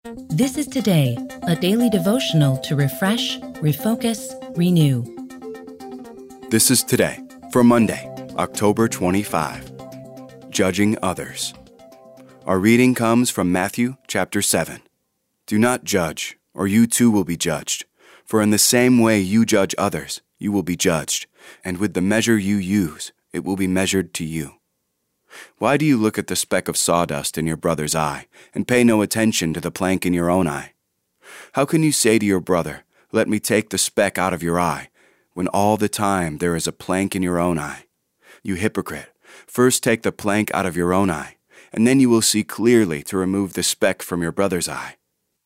This is Today, a daily devotional to refresh, refocus, renew. This is Today for Monday, October 25. Judging others. Our reading comes from Matthew chapter 7. Do not judge, or you too will be judged. For in the same way you judge others, you will be judged, and with the measure you use, it will be measured to you. Why do you look at the speck of sawdust in your brother's eye, and pay no attention to the plank in your own eye? How can you say to your brother, "Let me take the speck out of your eye," when all the time there is a plank in your own eye? You hypocrite, first take the plank out of your own eye, and then you will see clearly to remove the speck from your brother's eye.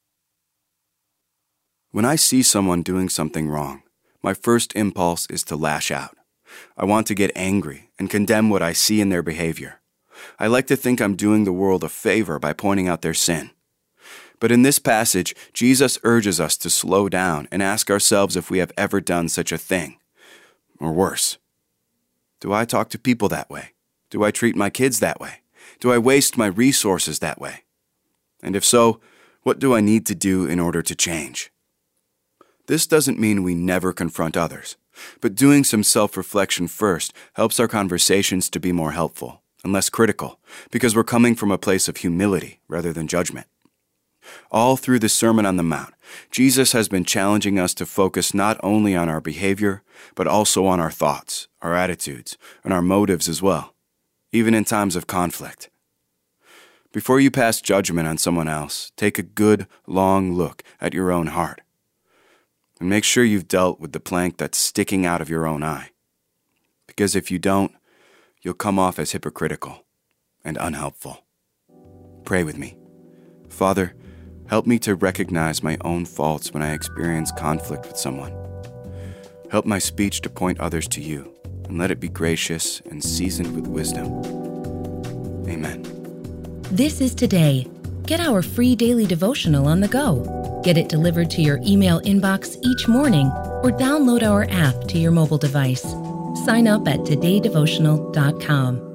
When I see someone doing something wrong, my first impulse is to lash out. I want to get angry and condemn what I see in their behavior. I like to think I'm doing the world a favor by pointing out their sin. But in this passage, Jesus urges us to slow down and ask ourselves if we have ever done such a thing. Or worse. Do I talk to people that way? Do I treat my kids that way? Do I waste my resources that way? And if so, what do I need to do in order to change? This doesn't mean we never confront others, but doing some self-reflection first helps our conversations to be more helpful and less critical, because we're coming from a place of humility rather than judgment. All through the Sermon on the Mount, Jesus has been challenging us to focus not only on our behavior, but also on our thoughts, our attitudes, and our motives as well, even in times of conflict. Before you pass judgment on someone else, take a good, long look at your own heart. And make sure you've dealt with the plank that's sticking out of your own eye. Because if you don't, you'll come off as hypocritical and unhelpful. Pray with me. Father, help me to recognize my own faults when I experience conflict with someone. Help my speech to point others to you, and let it be gracious and seasoned with wisdom. Amen. This is Today. Get our free daily devotional on the go. Get it delivered to your email inbox each morning, or download our app to your mobile device. Sign up at todaydevotional.com.